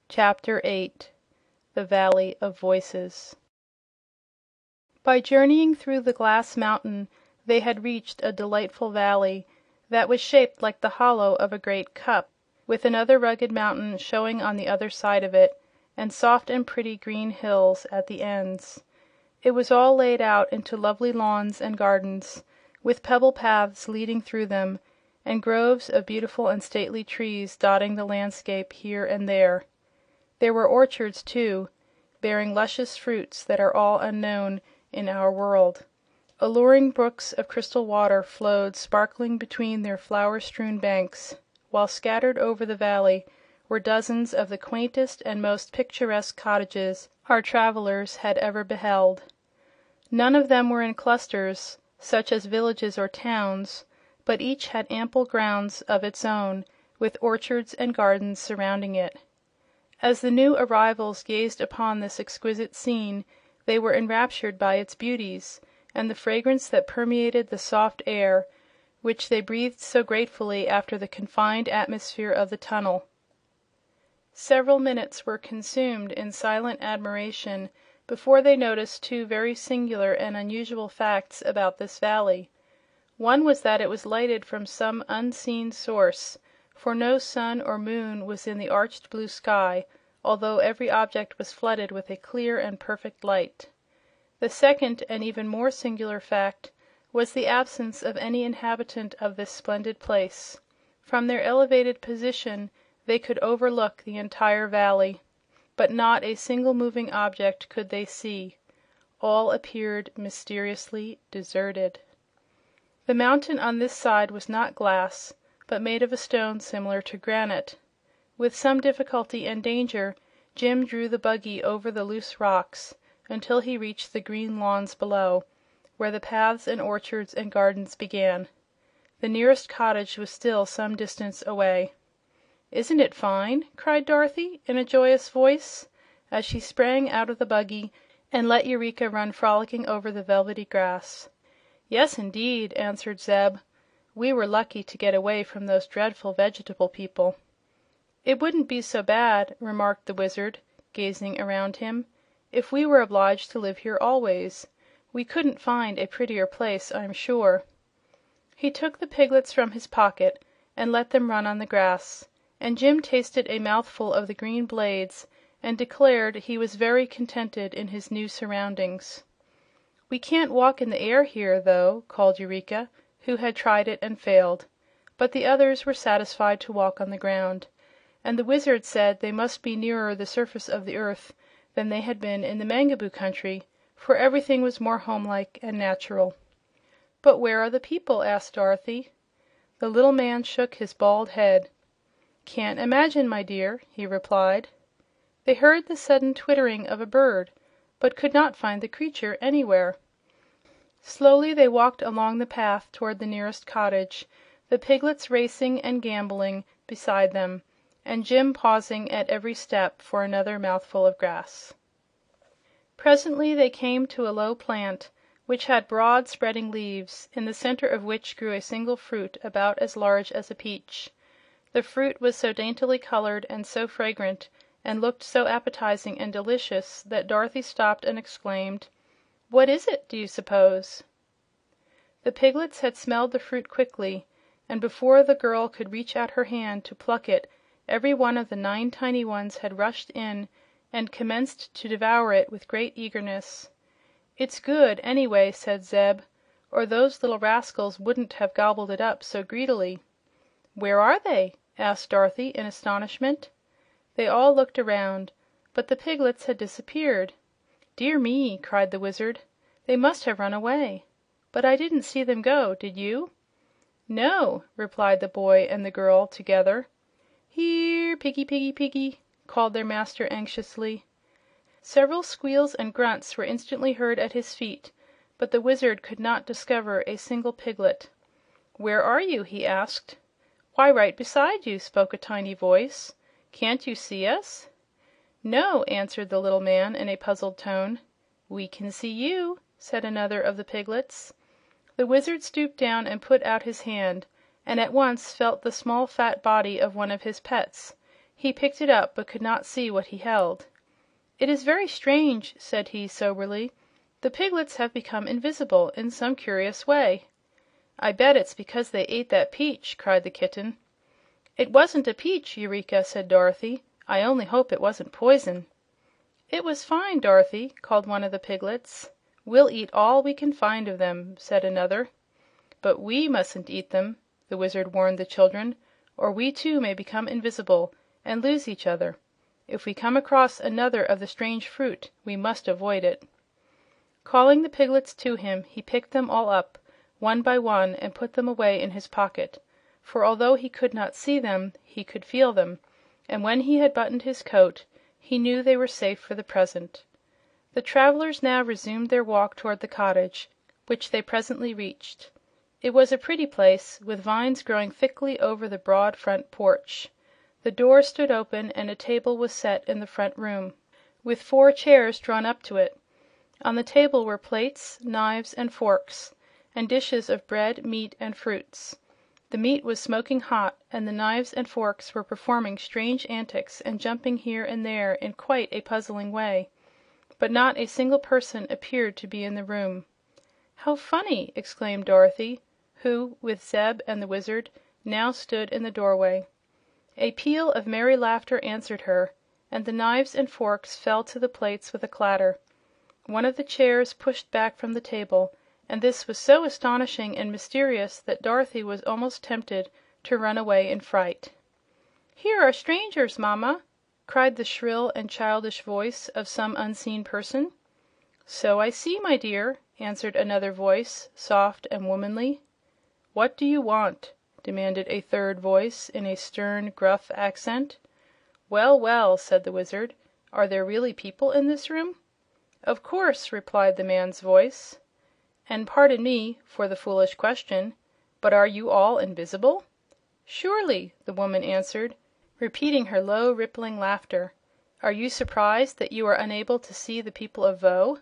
CHAPTER 8. The Valley of Voices. By journeying through the glass mountain they had reached a delightful valley that was shaped like the hollow of a great cup, with another rugged mountain showing on the other side of it, and soft and pretty green hills at the ends. It was all laid out into lovely lawns and gardens, with pebble paths leading through them, and groves of beautiful and stately trees dotting the landscape here and there. There were orchards, too, bearing luscious fruits that are all unknown in our world. Alluring brooks of crystal water flowed sparkling between their flower-strewn banks, while scattered over the valley were dozens of the quaintest and most picturesque cottages our travelers had ever beheld. None of them were in clusters, such as villages or towns, but each had ample grounds of its own, with orchards and gardens surrounding it. As the new arrivals gazed upon this exquisite scene, they were enraptured by its beauties and the fragrance that permeated the soft air, which they breathed so gratefully after the confined atmosphere of the tunnel. Several minutes were consumed in silent admiration before they noticed two very singular and unusual facts about this valley. One was that it was lighted from some unseen source, for no sun or moon was in the arched blue sky, although every object was flooded with a clear and perfect light. The second and even more singular fact was the absence of any inhabitant of this splendid place. From their elevated position they could overlook the entire valley, but not a single moving object could they see. All appeared mysteriously deserted. The mountain on this side was not glass, but made of a stone similar to granite. With some difficulty and danger Jim drew the buggy over the loose rocks until he reached the green lawns below, where the paths and orchards and gardens began. The nearest cottage was still some distance away. "Isn't it fine?" cried Dorothy in a joyous voice, as she sprang out of the buggy and let Eureka run frolicking over the velvety grass. "Yes, indeed," answered Zeb. "We were lucky to get away from those dreadful vegetable people." "It wouldn't be so bad," remarked the Wizard, gazing around him, "if we were obliged to live here always. We couldn't find a prettier place, I'm sure." He took the piglets from his pocket and let them run on the grass, and Jim tasted a mouthful of the green blades and declared he was very contented in his new surroundings. "We can't walk in the air here, though," called Eureka, who had tried it and failed; but the others were satisfied to walk on the ground, and the Wizard said they must be nearer the surface of the earth than they had been in the Mangaboo country, for everything was more homelike and natural. "But where are the people?" asked Dorothy. The little man shook his bald head. "Can't imagine, my dear," he replied. They heard the sudden twittering of a bird, but could not find the creature anywhere. Slowly they walked along the path toward the nearest cottage, the piglets racing and gamboling beside them, and Jim pausing at every step for another mouthful of grass. Presently they came to a low plant which had broad, spreading leaves, in the center of which grew a single fruit about as large as a peach. The fruit was so daintily colored and so fragrant and looked so appetizing and delicious that Dorothy stopped and exclaimed, "What is it, do you suppose?" The piglets had smelled the fruit quickly, and before the girl could reach out her hand to pluck it, every one of the 9 tiny ones had rushed in and commenced to devour it with great eagerness. "It's good, anyway," said Zeb, "or those little rascals wouldn't have gobbled it up so greedily." "Where are they?" asked Dorothy in astonishment. They all looked around, but the piglets had disappeared. "Dear me!" cried the Wizard. "They must have run away. But I didn't see them go, did you?" "No," replied the boy and the girl together. "Here, piggy, piggy, piggy!" called their master anxiously. Several squeals and grunts were instantly heard at his feet, but the Wizard could not discover a single piglet. "Where are you?" he asked. "Why, right beside you," spoke a tiny voice. "Can't you see us?" "No," answered the little man in a puzzled tone. "We can see you," said another of the piglets. The Wizard stooped down and put out his hand, and at once felt the small fat body of one of his pets. He picked it up, but could not see what he held. "It is very strange," said he, soberly. "The piglets have become invisible in some curious way." "I bet it's because they ate that peach!" cried the kitten. "It wasn't a peach, Eureka," said Dorothy. "I only hope it wasn't poison." "It was fine, Dorothy," called one of the piglets. "We'll eat all we can find of them," said another. "But we mustn't eat them," the Wizard warned the children, "or we too may become invisible and lose each other. If we come across another of the strange fruit we must avoid it." Calling the piglets to him, he picked them all up, one by one, and put them away in his pocket, for although he could not see them he could feel them, and when he had buttoned his coat he knew they were safe for the present. The travelers now resumed their walk toward the cottage, which they presently reached. It was a pretty place, with vines growing thickly over the broad front porch. The door stood open and a table was set in the front room, with 4 chairs drawn up to it. On the table were plates, knives and forks, and dishes of bread, meat and fruits. The meat was smoking hot, and the knives and forks were performing strange antics and jumping here and there in quite a puzzling way. But not a single person appeared to be in the room. "How funny!" exclaimed Dorothy, who, with Zeb and the Wizard, now stood in the doorway. A peal of merry laughter answered her, and the knives and forks fell to the plates with a clatter. One of the chairs pushed back from the table, and this was so astonishing and mysterious that Dorothy was almost tempted to run away in fright. "Here are strangers, Mamma!" cried the shrill and childish voice of some unseen person. "So I see, my dear," answered another voice, soft and womanly. "What do you want?" demanded a third voice in a stern, gruff accent. "Well, well," said the Wizard. "Are there really people in this room?" "Of course," replied the man's voice. "And pardon me for the foolish question, but are you all invisible?" "Surely," the woman answered, repeating her low, rippling laughter. "Are you surprised that you are unable to see the people of Voe?"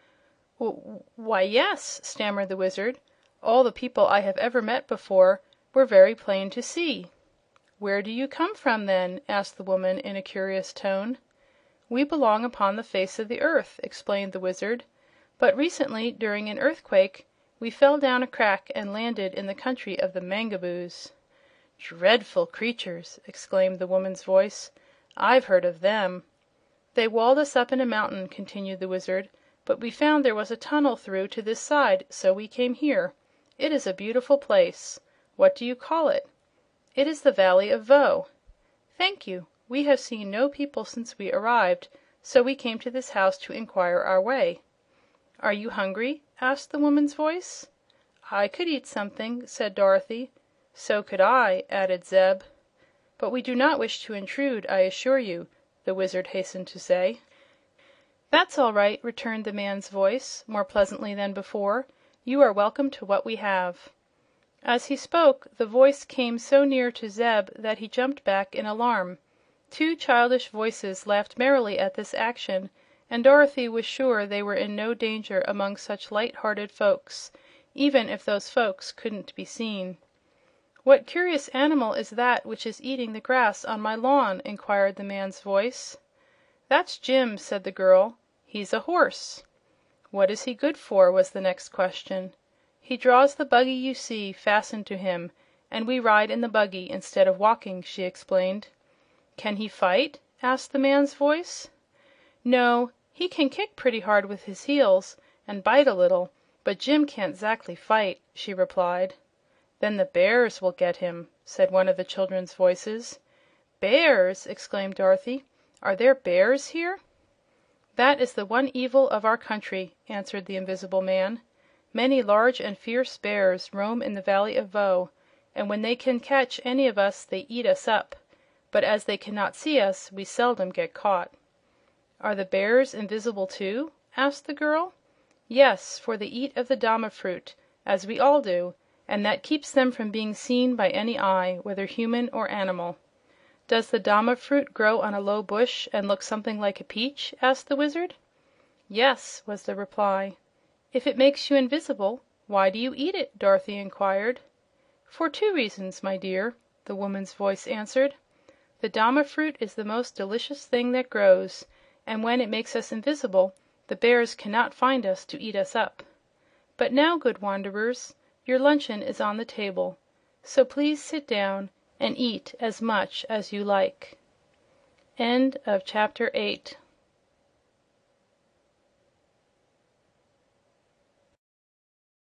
"Why, yes," stammered the Wizard. "All the people I have ever met before were very plain to see." "Where do you come from, then?" asked the woman in a curious tone. "We belong upon the face of the earth," explained the Wizard. "But recently, during an earthquake, we fell down a crack and landed in the country of the Mangaboos." "Dreadful creatures!" exclaimed the woman's voice. "I've heard of them." "They walled us up in a mountain," continued the Wizard, "but we found there was a tunnel through to this side, so we came here. It is a beautiful place. What do you call it?" "It is the Valley of Voe." "Thank you. We have seen no people since we arrived, so we came to this house to inquire our way." "Are you hungry?" asked the woman's voice. "I could eat something," said Dorothy. "So could I," added Zeb. "But we do not wish to intrude, I assure you," the Wizard hastened to say. "That's all right," returned the man's voice, more pleasantly than before. "You are welcome to what we have." As he spoke, the voice came so near to Zeb that he jumped back in alarm. 2 childish voices laughed merrily at this action, and Dorothy was sure they were in no danger among such light-hearted folks, even if those folks couldn't be seen. "What curious animal is that which is eating the grass on my lawn?" inquired the man's voice. "That's Jim," said the girl. "He's a horse." "What is he good for?" was the next question. "He draws the buggy you see fastened to him, and we ride in the buggy instead of walking," she explained. "Can he fight?" asked the man's voice. "No. He can kick pretty hard with his heels, and bite a little, but Jim can't 'zactly fight," she replied. "Then the bears will get him," said one of the children's voices. "Bears!" exclaimed Dorothy. "Are there bears here?" "That is the one evil of our country," answered the invisible man. "Many large and fierce bears roam in the Valley of Voe, and when they can catch any of us they eat us up. But as they cannot see us, we seldom get caught." "Are the bears invisible, too?" asked the girl. "Yes, for they eat of the dama fruit, as we all do, and that keeps them from being seen by any eye, whether human or animal." "Does the dama fruit grow on a low bush and look something like a peach?" asked the Wizard. "Yes," was the reply. "If it makes you invisible, why do you eat it?" Dorothy inquired. "For 2 reasons, my dear," the woman's voice answered. The dama fruit is the most delicious thing that grows, and when it makes us invisible the bears cannot find us to eat us up. But now, good wanderers, your luncheon is on the table, so please sit down and eat as much as you like." Chapter 9